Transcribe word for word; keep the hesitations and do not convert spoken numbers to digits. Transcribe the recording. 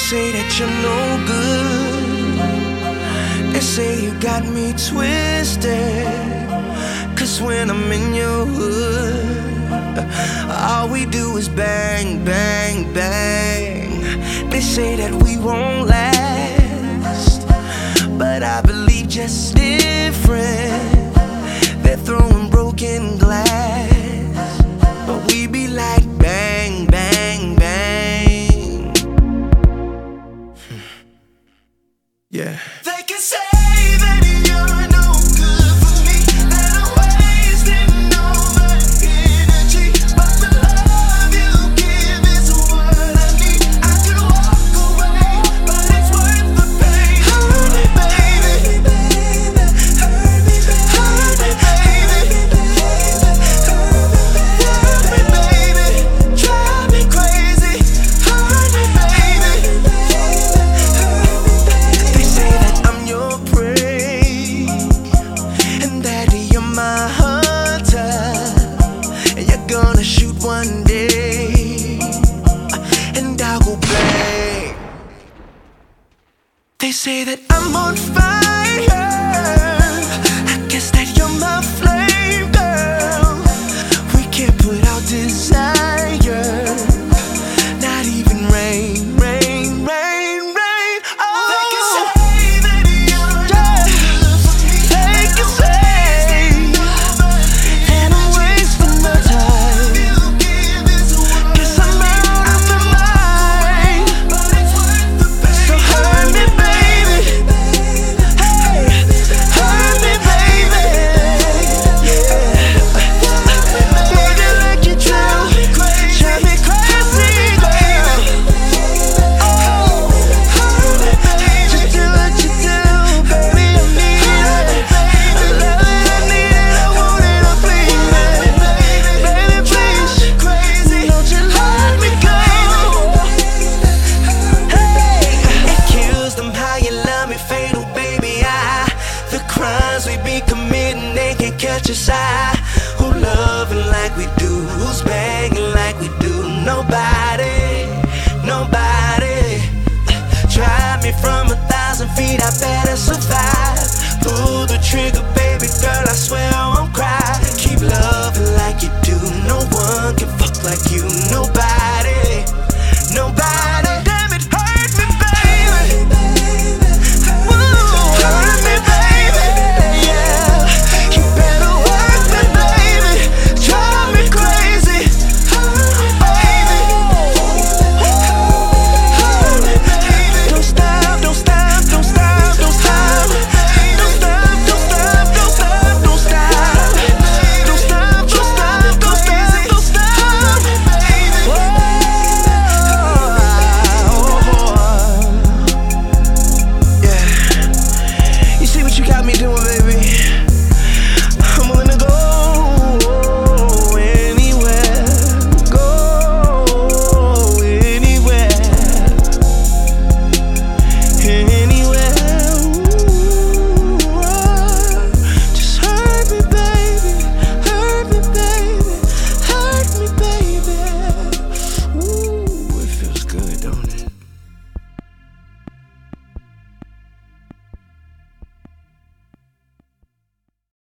say that you're no good. They say you got me twisted. Cause when I'm in your hood, all we do is bang, bang, bang. They say that we won't last, but I believe just different. They're throwing broken glass, but we be like bang, bang, bang. Yeah. They can say that you're no good for me, that I'm wasting all my energy, but the love you give is what I need. I could walk away, but it's worth the pain. Hurt me, baby, baby, hurt me, baby, hurt me, baby, hurt me, baby, drive me crazy. Hurt me, baby, They say that I'm your prey, and that you're my hunter, and you're gonna shoot one day, and I'll go bang. They say that I'm on fire, I guess that you're my flame, girl. We can't put out desire, not even rain, rain, rain, rain. they can Oh, say that you're no good for me. they can say, and I'm wasting my time. You give is what Guess I'm out of my mind. but it's worth the pain. So hurt me, baby. Hey, hurt me, baby. Yeah. Baby, like you do. Drive me crazy, girl. Oh, you do what you do, baby. I need it. I love it, I need it, I want it, I please it. Baby, please, don't you let me go. Hey, it kills them how you love me, fatal, baby. I, the crimes we be committing, they can't catch us. I, who loving like we do, who's banging like we do? Nobody, nobody. Try me from a thousand feet, I better survive.